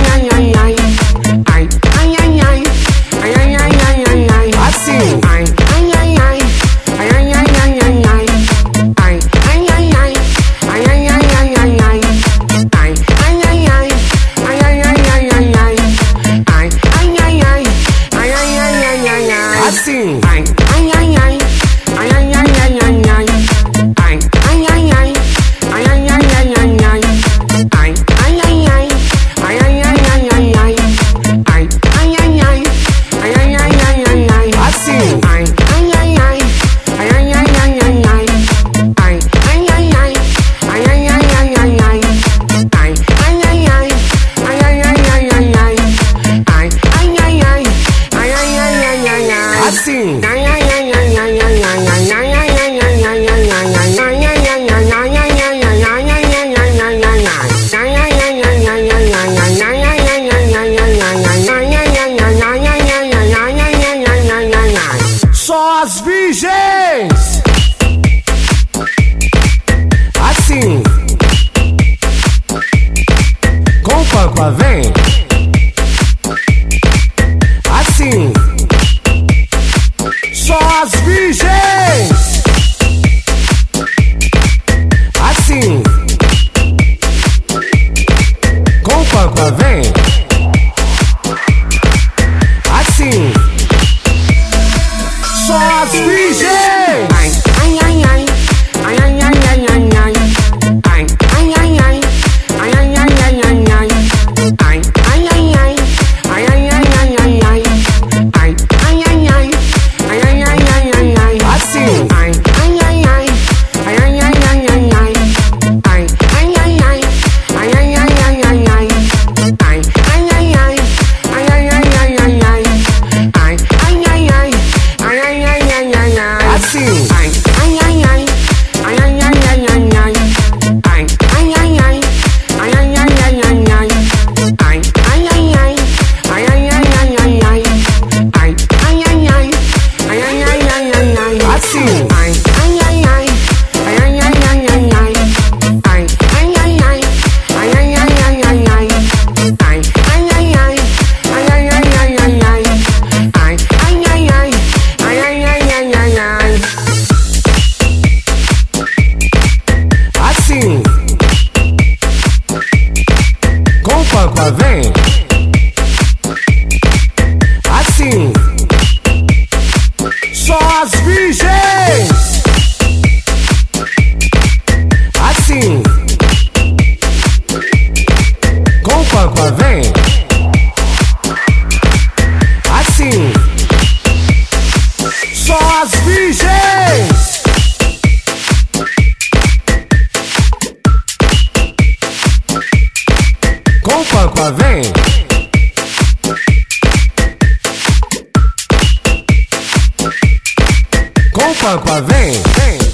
Só as virgens. Assim. Com pampa vem. Assim. Só as virgens. Assim. Com pampa vem. Assim. Só as virgens. Ai, ai, ai. Ai, ai, ai, ai, ai, ai. Ai, ai, ai, ai. Ai, ai, ai, ai, ai, ai. Ai, ai, ai, ai. Ai, ai, ai, ai, ai, ai. Ai, ai, ai, ai. Ai, ai, ai, ai, ai, ai. Assim. Ai, ai, ai, ai. Ai, ai, ai, ai, ai, ai. Ai, ai, ai, ai. Ai, ai, ai, ai, ai, ai. Ai, ai, ai, ai. Ai, ai, ai, ai, ai, ai. Ai, ai, ai, ai. Ai, ai, ai, ai, ai, ai. Assim. Ai, ai, ai, ai. Ai, ai, ai, ai, ai, ai. Ai, ai, ai, ai. Ai, ai, ai, ai, ai, ai. Ai, ai, ai, ai. Ai, ai, ai, ai, ai, ai. Ai, ai, ai, ai. Ai, ai, ai, ai, ai, ai. Assim. Ai, ai, ai, ai. Ai, ai, ai, ai, ai, ai. Ai, ai, ai, ai. Ai, ai, ai, ai, ai, ai. Ai, ai, ai, ai. Ai, ai, ai, ai, ai, ai. Ai, ai, ai, ai. Ai, ai, ai, ai, ai, ai. Assim. Com pampa vem. Assim. Só as virgens. Assim. Com pampa vem. Assim. Só as virgens. Com pampa vem. Com pampa vem.